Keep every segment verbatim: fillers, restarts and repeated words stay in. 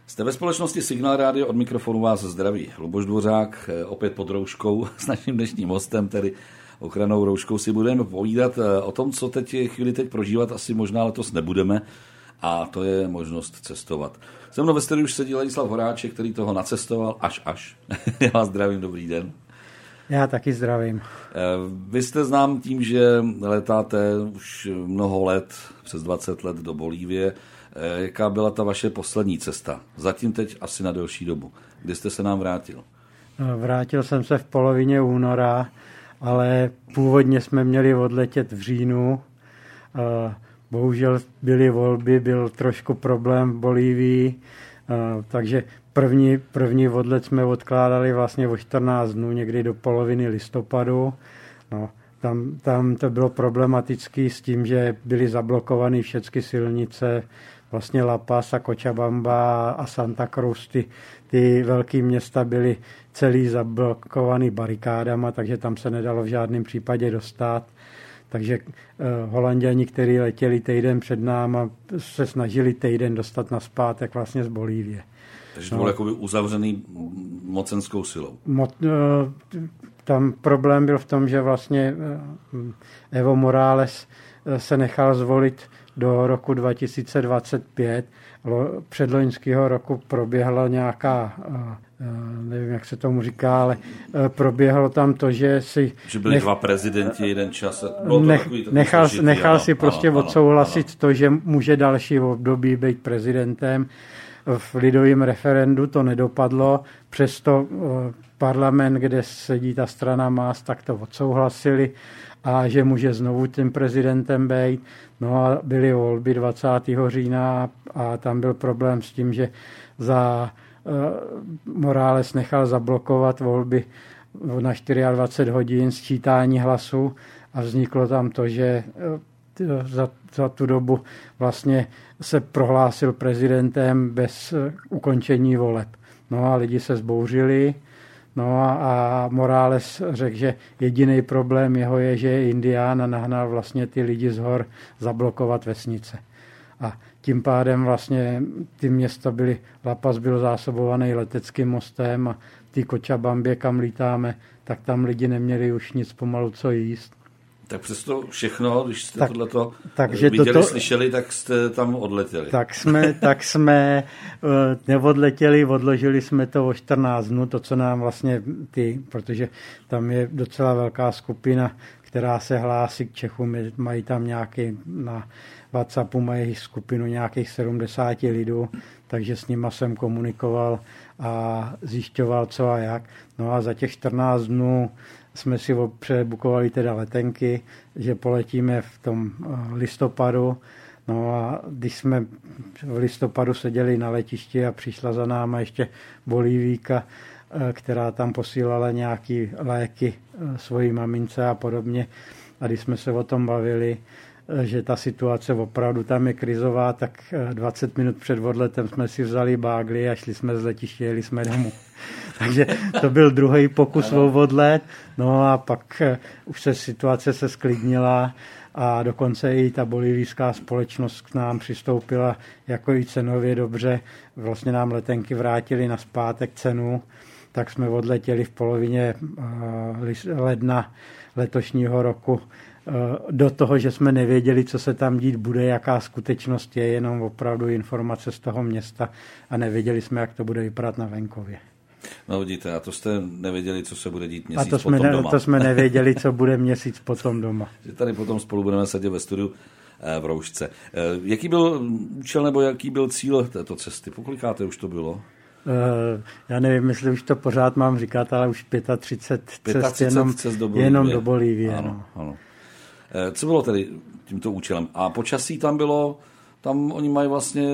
Jste ve společnosti Signál Radio, od mikrofonu vás zdraví Luboš Dvořák, opět pod rouškou s naším dnešním hostem, tedy ochrannou rouškou si budeme povídat o tom, co teď chvíli teď prožívat, asi možná letos nebudeme, a to je možnost cestovat. Se mnou ve studiu už sedí Ladislav Horáček, který toho nacestoval až až. Já vás zdravím, dobrý den. Já taky zdravím. Vy jste znám tím, že letáte už mnoho let, přes dvacet let do Bolívie. Jaká byla ta vaše poslední cesta? Zatím teď asi na delší dobu. Kdy jste se nám vrátil? Vrátil jsem se v polovině února, ale původně jsme měli odletět v říjnu. Bohužel byly volby, byl trošku problém v Bolívii, takže první, první odlet jsme odkládali vlastně o čtrnáct dnů, někdy do poloviny listopadu. No, tam, tam to bylo problematické s tím, že byly zablokovány všechny silnice, vlastně La Paz a Cochabamba a Santa Cruz, ty, ty velké města byly celý zablokovaný barikádama, takže tam se nedalo v žádném případě dostat. Takže eh, Holanďani, kteří letěli týden před náma, se snažili týden dostat nazpátek vlastně z Bolívie. Takže to bylo no, jakoby uzavřený mocenskou silou. Mo, eh, tam problém byl v tom, že vlastně eh, Evo Morales eh, se nechal zvolit do roku dva tisíce dvacet pět. Předloňského roku proběhla nějaká, nevím, jak se tomu říká, ale proběhlo tam to, že si... Že byli nech, dva prezidenti jeden čas. Nech, takový, takový nechal složitý, nechal ano, si prostě ano, odsouhlasit ano. to, že může další období být prezidentem. V lidovém referendu to nedopadlo, přesto parlament, kde sedí ta strana M A S, tak to odsouhlasili a že může znovu tím prezidentem být. No a byly volby dvacátého října a tam byl problém s tím, že za uh, Morales nechal zablokovat volby na dvacet čtyři hodin sčítání hlasů a vzniklo tam to, že uh, za, za tu dobu vlastně se prohlásil prezidentem bez uh, ukončení voleb. No a lidi se zbouřili. No a, a Morales řekl, že jediný problém jeho je, že je Indián a nahnal vlastně ty lidi z hor zablokovat vesnice. A tím pádem vlastně ty města byly, La Paz byl zásobovaný leteckým mostem a ty Cochabambě, kam lítáme, tak tam lidi neměli už nic pomalu co jíst. Tak přesto všechno, když jste tak, tohleto takže viděli, toto, slyšeli, tak jste tam odletěli. Tak jsme, tak jsme uh, neodletěli, odložili jsme to o čtrnáct dnů, to, co nám vlastně ty, protože tam je docela velká skupina, která se hlásí k Čechům, mají tam nějaký, na WhatsAppu mají skupinu nějakých sedmdesát lidů, takže s nima jsem komunikoval a zjišťoval, co a jak. No a za těch čtrnáct dnů jsme si přebukovali teda letenky, že poletíme v tom listopadu. No a když jsme v listopadu seděli na letišti a přišla za náma ještě Bolívíka, která tam posílala nějaké léky svojí mamince a podobně. A když jsme se o tom bavili, že ta situace opravdu tam je krizová, tak dvacet minut před odletem jsme si vzali bágly a šli jsme z letiště, jeli jsme domů. Takže to byl druhý pokus o odlet. No a pak už se situace se sklidnila a dokonce i ta bolivijská společnost k nám přistoupila jako i cenově dobře. Vlastně nám letenky vrátili na zpátek cenu, tak jsme odletěli v polovině ledna letošního roku do toho, že jsme nevěděli, co se tam dít bude, jaká skutečnost je, jenom opravdu informace z toho města a nevěděli jsme, jak to bude vypadat na venkově. No vidíte, a to jste nevěděli, co se bude dít měsíc a to jsme potom ne, doma. to jsme nevěděli, co bude měsíc potom doma. Že tady potom spolu budeme sedět ve studiu v roušce. Jaký byl účel nebo jaký byl cíl této cesty? Pokolikáte už to bylo? Já nevím, jestli už to pořád mám říkat, ale už třicet pět cest jenom, cest do Bolívie. jenom do Bolívie. Ano, no. ano. Co bylo tedy tímto účelem? A počasí tam bylo, tam oni mají vlastně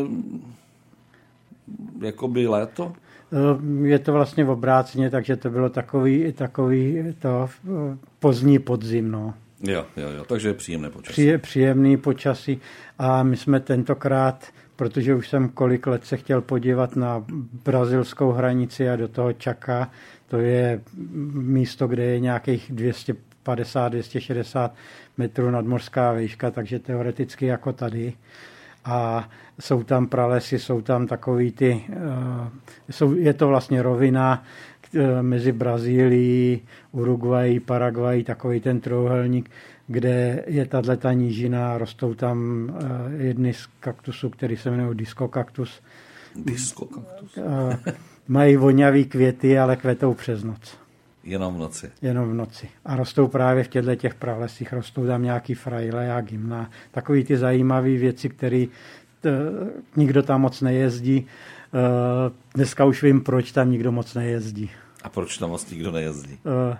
jakoby léto? Je to vlastně obráceně, takže to bylo takový, takový to pozdní podzim. No. Jo, jo, jo, takže příjemné počasí. Při, příjemný počasí a my jsme tentokrát, protože už jsem kolik let se chtěl podívat na brazilskou hranici a do toho Čaka, to je místo, kde je nějakých dvě stě padesát až dvě stě šedesát metrů nadmořská výška, takže teoreticky jako tady. a jsou tam pralesy, jsou tam takový ty, jsou, je to vlastně rovina mezi Brazílií, Uruguayí, Paraguayí, takový ten trojúhelník, kde je tato nížina, rostou tam jedny z kaktusů, který se jmenují diskokaktus. Diskokaktus. Mají vonavý květy, ale kvetou přes noc. Jenom v noci. Jenom v noci. A rostou právě v těchto těch pralesích, rostou tam nějaký frajle a gymna. Takový ty zajímavé věci, které nikdo tam moc nejezdí. Dneska už vím, proč tam nikdo moc nejezdí. A proč tam moc nikdo nejezdí?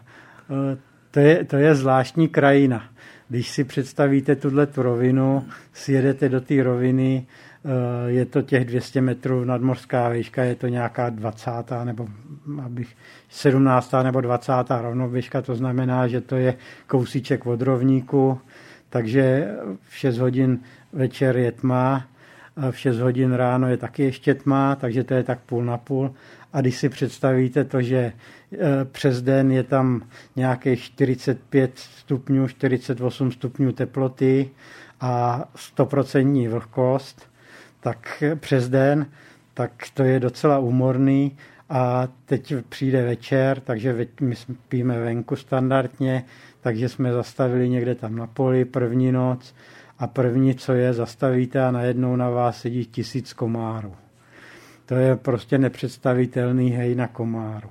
To je, to je zvláštní krajina. Když si představíte tuto rovinu, sjedete do té roviny, je to těch dvě stě metrů nadmořská výška, je to nějaká dvacátá nebo abych, sedmnáctá nebo dvacátá rovnoběžka, to znamená, že to je kousíček od rovníku, takže v šest hodin večer je tma, v šest hodin ráno je taky ještě tma, takže to je tak půl na půl. A když si představíte to, že přes den je tam nějakých čtyřicet pět stupňů, čtyřicet osm stupňů teploty a sto procent vlhkost, tak přes den, tak to je docela úmorný. A teď přijde večer, takže my spíme venku standardně, takže jsme zastavili někde tam na poli první noc a první, co je, zastavíte a najednou na vás sedí tisíc komárů. To je prostě nepředstavitelný hej na komáru.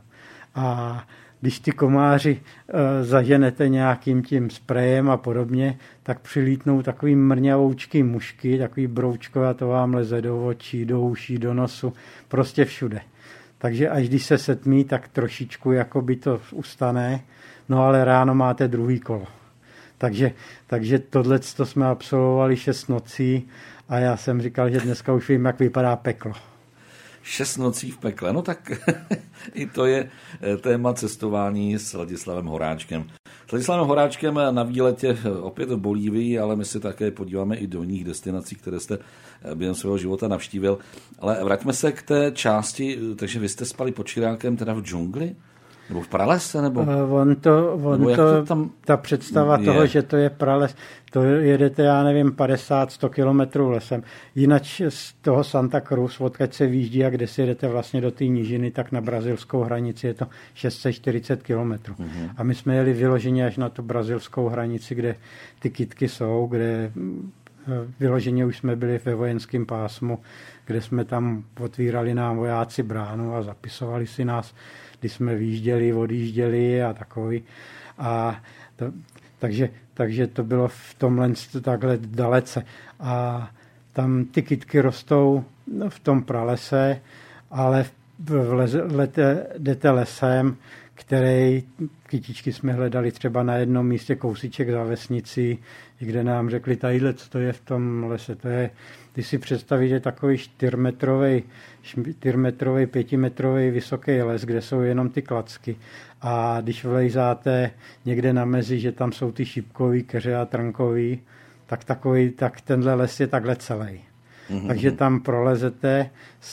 A když ty komáři e, zaženete nějakým tím sprejem a podobně, tak přilítnou takový mrňavoučký mušky, takový broučkové a to vám leze do očí, do uší, do nosu, prostě všude. Takže až když se setmí, tak trošičku jakoby to ustane, no ale ráno máte druhý kolo. Takže, takže tohle to jsme absolvovali šest nocí a já jsem říkal, že dneska už vím, jak vypadá peklo. Šest nocí v pekle, no tak i to je téma cestování s Ladislavem Horáčkem. S Ladislavem Horáčkem na výletě opět v Bolívii, ale my se také podíváme i do jiných destinací, které jste během svého života navštívil. Ale vraťme se k té části, takže vy jste spali pod Čirákem teda v džungli? Nebo v pralese? Nebo, on to, on nebo to, to tam ta představa je toho, že to je prales, to jedete, já nevím, padesát sto kilometrů lesem. Jinak z toho Santa Cruz, odkud se výjíždí a kde si jedete vlastně do té nížiny, tak na brazilskou hranici je to šest set čtyřicet kilometrů. Mm-hmm. A my jsme jeli vyloženě až na tu brazilskou hranici, kde ty kytky jsou, kde vyloženě už jsme byli ve vojenském pásmu, kde jsme tam otvírali nám vojáci bránu a zapisovali si nás, když jsme výjížděli, odjížděli a takový. A to, takže, takže to bylo v tomhle takhle dalece. A tam ty kytky rostou v tom pralese, ale v leze, lete, jdete lesem, který kytičky jsme hledali třeba na jednom místě kousíček za vesnicí, kde nám řekli, tadyhle, co to je v tom lese. To je, když si představíte takový čtyřmetrový, čtyřmetrový, pětimetrový vysoký les, kde jsou jenom ty klacky. A když vlejzáte někde na mezi, že tam jsou ty šipkový, keře a trnkový, tak, takový, tak tenhle les je takhle celý. Mm-hmm. Takže tam prolezete,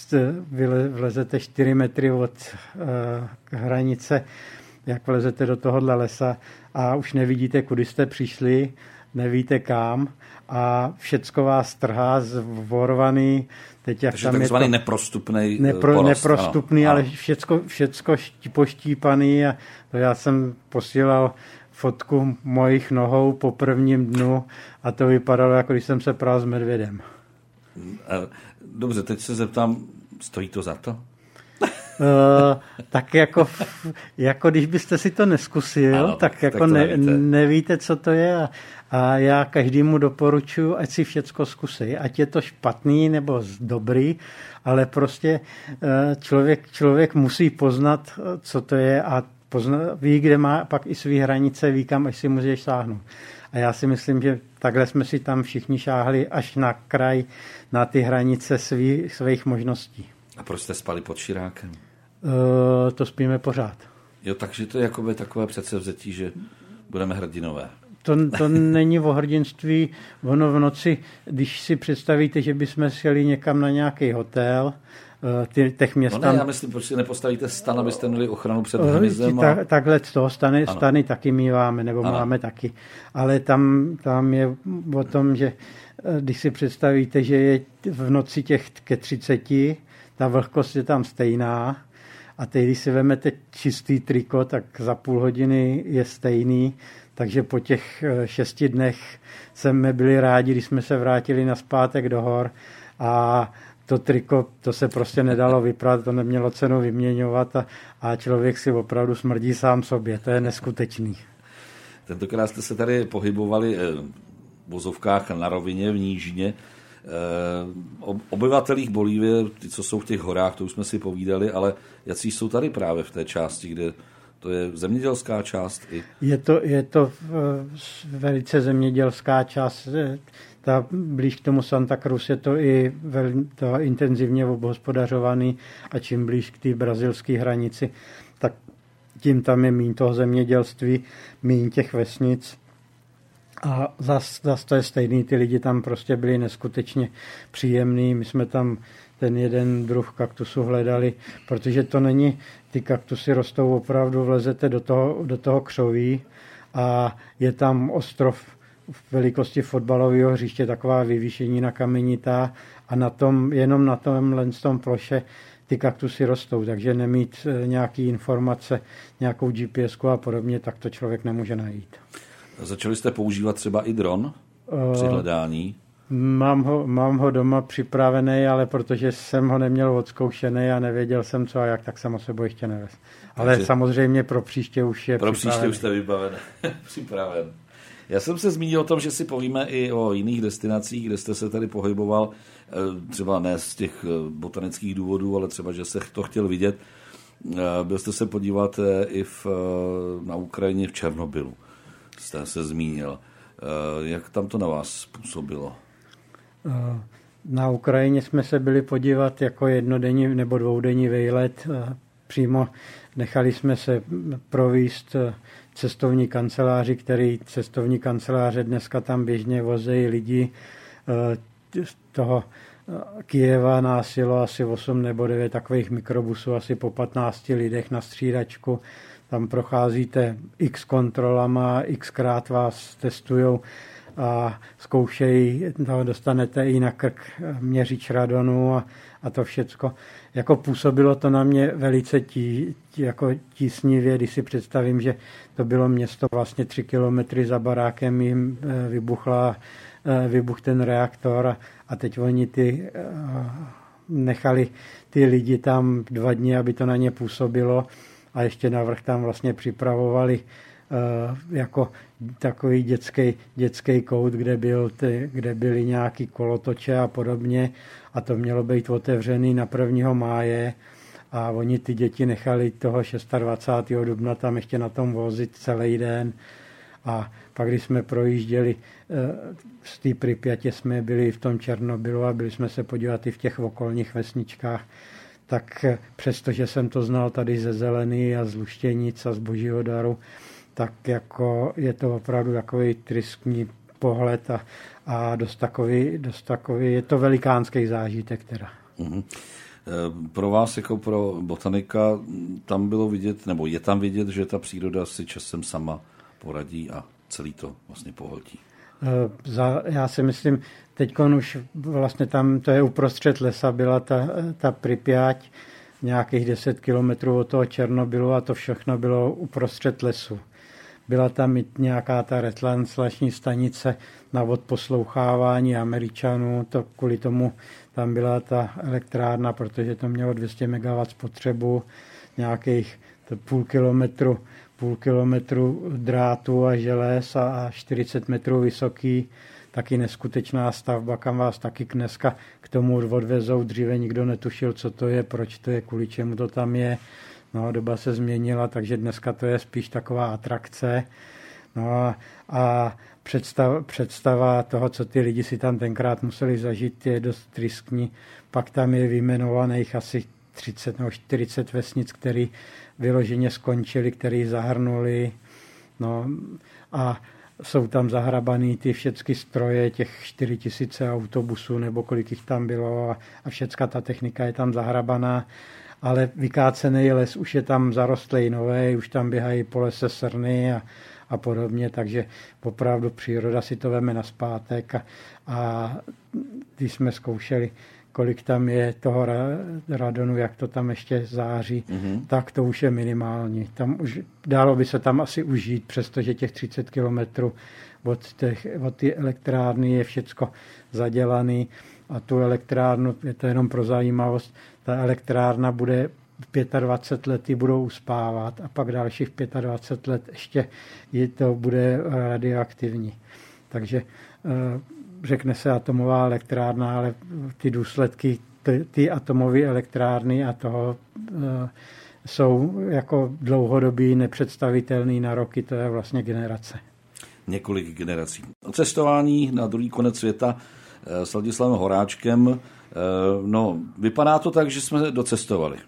vlezete čtyři metry od uh, hranice, jak vlezete do tohohle lesa a už nevidíte, kudy jste přišli, nevíte kam a všecko vás trhá zvorovaný. Teď jak takže tam takzvaný je to neprostupný nepro, porost. Neprostupný, ano, ale ano. všecko, všecko poštípaný a to já jsem posílal fotku mojich nohou po prvním dnu a to vypadalo, jako když jsem se prál s medvědem. Dobře, teď se zeptám, stojí to za to? Uh, tak jako, jako když byste si to neskusil, ano, tak, tak jako tak ne, nevíte. nevíte, co to je a, a já každému doporučuji, ať si všecko zkusí, ať je to špatný nebo dobrý, ale prostě člověk, člověk musí poznat, co to je a pozna, ví, kde má pak i svý hranice, ví, kam až si můžeš sáhnout. A já si myslím, že takhle jsme si tam všichni šáhli až na kraj, na ty hranice svý, svých možností. A proč jste spali pod Čirákem? Uh, to spíme pořád. Jo, takže to je jakoby takové předsevzetí, že budeme hrdinové. To, to není o hrdinství. Ono v noci, když si představíte, že bychom sjeli někam na nějaký hotel ty, těch měst. No ne, já myslím, proč si nepostavíte stan, abyste měli ochranu před hmyzem. A... Tak, takhle z toho stany, stany taky míváme, nebo ano. máme taky. Ale tam, tam je o tom, že když si představíte, že je v noci těch ke třiceti, ta vlhkost je tam stejná, a teď, když si vezmete čistý triko, tak za půl hodiny je stejný, takže po těch šesti dnech jsme byli rádi, když jsme se vrátili nazpátek do hor a to triko, to se prostě nedalo vyprat, to nemělo cenu vyměňovat a, a člověk si opravdu smrdí sám sobě, to je neskutečný. Tentokrát jste se tady pohybovali v vozovkách na rovině, v nížině. Obyvatelích Bolívie, ty, co jsou v těch horách, to už jsme si povídali, ale jací jsou tady právě v té části, kde to je zemědělská část? I... Je to, je to velice zemědělská část. Ta, blíž k tomu Santa Cruz je to i vel, to intenzivně obhospodařovaný a čím blíž k té brazilské hranici, tak tím tam je míň toho zemědělství, míň těch vesnic. A zas, zas to je stejný, ty lidi tam prostě byli neskutečně příjemný. My jsme tam ten jeden druh kaktusu hledali, protože to není, ty kaktusy rostou opravdu, vlezete do toho, do toho křoví a je tam ostrov v velikosti fotbalového hřiště, taková vyvýšení na kamenitá a na tom, jenom na tomhle tom ploše ty kaktusy rostou, takže nemít nějaký informace, nějakou G P S ku a podobně, tak to člověk nemůže najít. Začali jste používat třeba i dron při hledání? Mám ho, mám ho doma připravený, ale protože jsem ho neměl odzkoušený a nevěděl jsem co a jak, tak jsem o sebou ještě nevez. Ale takže samozřejmě pro příště už je pro připravený. Pro příště už jste vybaven, připraven. Já jsem se zmínil o tom, že si povíme i o jiných destinacích, kde jste se tady pohyboval, třeba ne z těch botanických důvodů, ale třeba, že se to chtěl vidět. Byl jste se podívat i v, na Ukrajině v Černobylu. Jste se zmínil. Jak tam to na vás působilo? Na Ukrajině jsme se byli podívat jako jednodenní nebo dvoudenní výlet. Přímo nechali jsme se províst cestovní kanceláři, který cestovní kanceláře dneska tam běžně vozejí lidi z toho Kyjeva násilo asi osm nebo devět takových mikrobusů, asi po patnácti lidech na střídačku. Tam procházíte x kontrolama, xkrát vás testujou a zkoušejí, dostanete i na krk měřič radonu a, a to všecko. Jako působilo to na mě velice tí, tí, jako tísnivě, když si představím, že to bylo město vlastně tři kilometry za barákem, jim vybuchla, vybuch ten reaktor a, a teď oni ty nechali ty lidi tam dva dny, aby to na ně působilo. A ještě navrch tam vlastně připravovali uh, jako takový dětský, dětský kout, kde, byl ty, kde byly nějaký kolotoče a podobně. A to mělo být otevřený na prvního máje. A oni ty děti nechali toho dvacátého šestého dubna tam ještě na tom vozit celý den. A pak, když jsme projížděli uh, z té Pripyatě, jsme byli v tom Černobylu a byli jsme se podívat i v těch okolních vesničkách. Tak přestože jsem to znal tady ze Zelený a z Luštěnic a z Božího daru, tak jako je to opravdu takový tristní pohled a, a dost takový, dost takový, je to velikánský zážitek teda. Mm-hmm. Pro vás jako pro botanika tam bylo vidět, nebo je tam vidět, že ta příroda si časem sama poradí a celý to vlastně pohltí. Já si myslím, teď už vlastně tam, to je uprostřed lesa, byla ta, ta Pripyať, nějakých deset kilometrů od toho Černobylu a to všechno bylo uprostřed lesu. Byla tam i nějaká ta retranslační stanice na odposlouchávání Američanů, to kvůli tomu tam byla ta elektrárna, protože to mělo dvě stě megawattů spotřebu, nějakých půl kilometru půl kilometru drátu a želez a čtyřicet metrů vysoký, taky neskutečná stavba, kam vás taky dneska k tomu odvezou. Dříve nikdo netušil, co to je, proč to je, kvůli čemu to tam je. No, doba se změnila, takže dneska to je spíš taková atrakce. No a, a představ, představa toho, co ty lidi si tam tenkrát museli zažít, je dost tristní. Pak tam je vyjmenovaných asi třicet nebo čtyřicet vesnic, které vyloženě skončily, které zahrnuli. No a jsou tam zahrabaný ty všechny stroje, těch čtyři tisíce autobusů, nebo kolik jich tam bylo a, a všecka ta technika je tam zahrabaná, ale vykácený les už je tam zarostlej nový, už tam běhají po lese srny a, a podobně, takže opravdu příroda si to veme nazpátek a, a když jsme zkoušeli, kolik tam je toho radonu, jak to tam ještě září, mm-hmm. tak to už je minimální. Tam už, dálo by se tam asi užít, přestože těch třicet kilometrů od, těch, od ty elektrárny je všecko zadělaný a tu elektrárnu, je to jenom pro zajímavost, ta elektrárna bude dvacet pět let budou uspávat a pak dalších dvacet pět let ještě je to bude radioaktivní. Takže řekne se atomová elektrárna, ale ty důsledky ty, ty atomové elektrárny a toho e, jsou jako dlouhodobý, nepředstavitelný na roky, to je vlastně generace. Několik generací. Cestování na druhý konec světa e, s Ladislavem Horáčkem, e, no vypadá to tak, že jsme docestovali.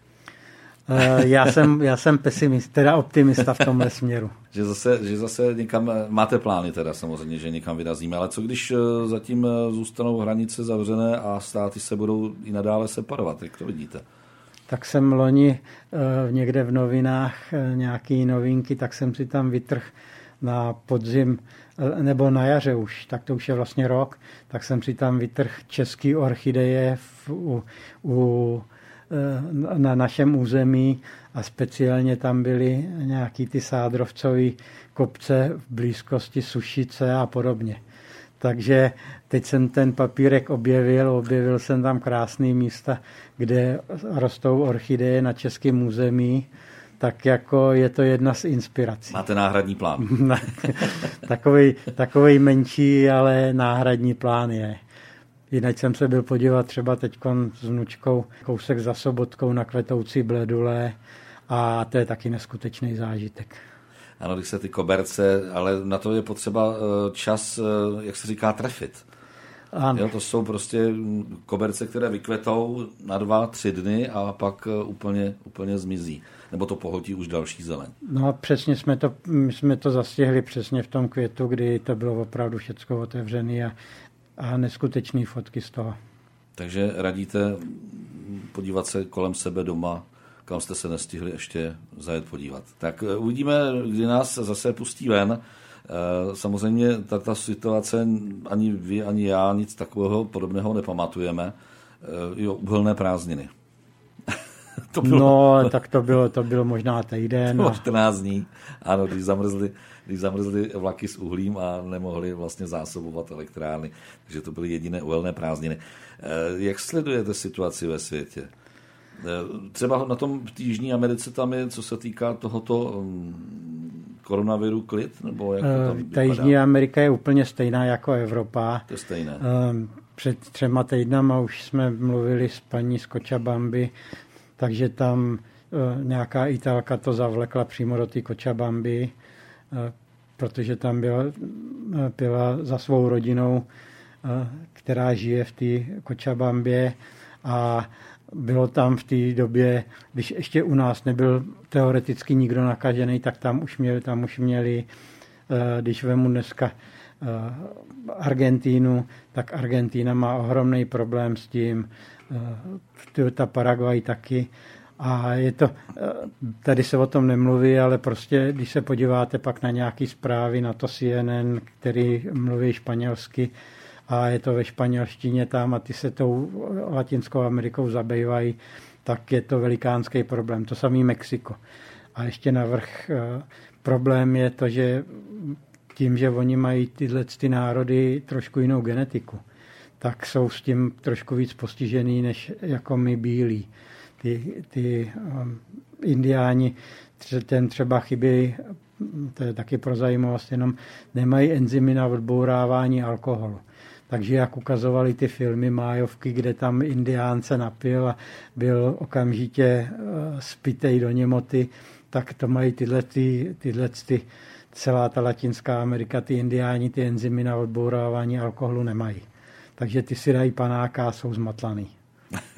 Já jsem, já jsem pesimist, teda optimista v tomhle směru. Že zase, že zase někam, máte plány teda samozřejmě, že někam vyrazíme, ale co když zatím zůstanou hranice zavřené a státy se budou i nadále separovat, jak to vidíte? Tak jsem loni někde v novinách nějaký novinky, tak jsem si tam vytrhl na podzim, nebo na jaře už, tak to už je vlastně rok, tak jsem si tam vytrhl český orchideje v, u, u na našem území a speciálně tam byly nějaký ty sádrovcový kopce v blízkosti Sušice a podobně. Takže teď jsem ten papírek objevil, objevil jsem tam krásný místa, kde rostou orchideje na českém území, tak jako je to jedna z inspirací. Máte náhradní plán? takovej, takovej menší, ale náhradní plán je. Jinak jsem se byl podívat třeba teď s vnučkou kousek za Sobotkou na kvetoucí bledule a to je taky neskutečný zážitek. Ano, když se ty koberce, ale na to je potřeba čas, jak se říká, trefit. Jo, to jsou prostě koberce, které vykvetou na dva, tři dny a pak úplně, úplně zmizí. Nebo to pohltí už další zeleň. No přesně jsme to, my jsme to zastihli přesně v tom květu, kdy to bylo opravdu všecko otevřené a a neskutečné fotky z toho. Takže radíte podívat se kolem sebe doma, kam jste se nestihli ještě zajet podívat. Tak uvidíme, kdy nás zase pustí ven. Samozřejmě ta situace, ani vy, ani já nic takového podobného nepamatujeme. Jo, uhelné prázdniny. To bylo... No, tak to bylo, to bylo možná týden. A... čtrnáct dní, ano, když zamrzly, když zamrzly vlaky s uhlím a nemohli vlastně zásobovat elektrárny. Takže to byly jediné uhelné prázdniny. Jak sledujete situaci ve světě? Třeba na tom v Jižní Americe tam je, co se týká tohoto koronaviru, klid? Nebo jak to tam vypadá? Ta Jižní Amerika je úplně stejná jako Evropa. To je stejné. Před třema týdnama už jsme mluvili s paní z Cochabamby, takže tam e, nějaká Italka to zavlekla přímo do té Cochabamby, e, protože tam byla, byla za svou rodinou, e, která žije v té Cochabambě a bylo tam v té době, když ještě u nás nebyl teoreticky nikdo nakažený, tak tam už měli, tam už měli e, když vemu dneska e, Argentínu, tak Argentína má ohromný problém s tím, ta Paraguay taky. A je to, tady se o tom nemluví, ale prostě, když se podíváte pak na nějaké zprávy, na to C N N, který mluví španělsky a je to ve španělštině tam a ty se tou Latinskou Amerikou zabývají, tak je to velikánský problém. To samý Mexiko. A ještě navrch problém je to, že tím, že oni mají tyhle ty národy trošku jinou genetiku, tak jsou s tím trošku víc postižený, než jako my bílí. Ty, ty um, indiáni, ten třeba chybí, to je taky pro zajímavost, jenom nemají enzymy na odbourávání alkoholu. Takže jak ukazovali ty filmy májovky, kde tam indián se napil a byl okamžitě uh, spitej do němoty, tak to mají tyhle, ty, tyhle ty, celá ta Latinská Amerika, ty indiáni, ty enzymy na odbourávání alkoholu nemají. Takže ty si dají panáka a jsou zmatlaný.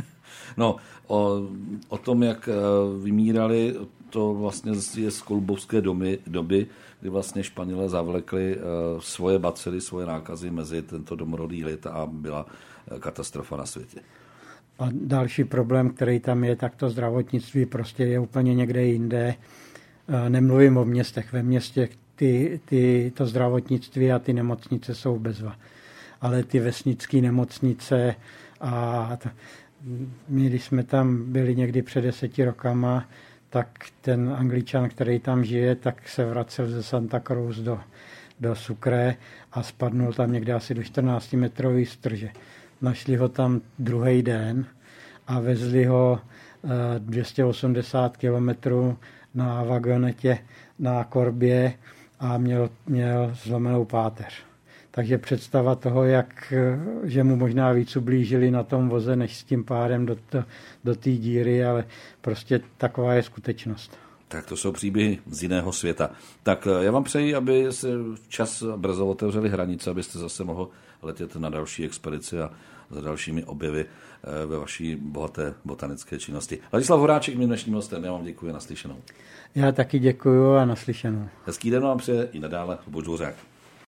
No, o, o tom, jak vymírali, to vlastně je z kolubovské doby, doby, kdy vlastně Španělé zavlekli svoje bacily, svoje nákazy mezi tento domorodý lid a byla katastrofa na světě. A další problém, který tam je, tak to zdravotnictví prostě je úplně někde jinde. Nemluvím o městech. Ve městech ty, ty, to zdravotnictví a ty nemocnice jsou bezva. Ale ty vesnické nemocnice a to, my, když jsme tam byli někdy před deseti rokama, tak ten Angličan, který tam žije, tak se vracel ze Santa Cruz do, do Sucre a spadnul tam někde asi do čtrnáctimetrový strže. Našli ho tam druhý den a vezli ho dvě stě osmdesát kilometrů na vagonetě na korbě a měl, měl zlomenou páteř. Takže představa toho, jak, že mu možná víc ublížili na tom voze, než s tím pádem do, do, do té díry, ale prostě taková je skutečnost. Tak to jsou příběhy z jiného světa. Tak já vám přeji, aby se včas brzo otevřely hranice, abyste zase mohl letět na další expedici a za dalšími objevy ve vaší bohaté botanické činnosti. Ladislav Horáček, mým dnešním hostem, já vám děkuji, naslyšenou. Já taky děkuji a naslyšenou. Hezký den vám přeje i nadále Luboš Dvořák.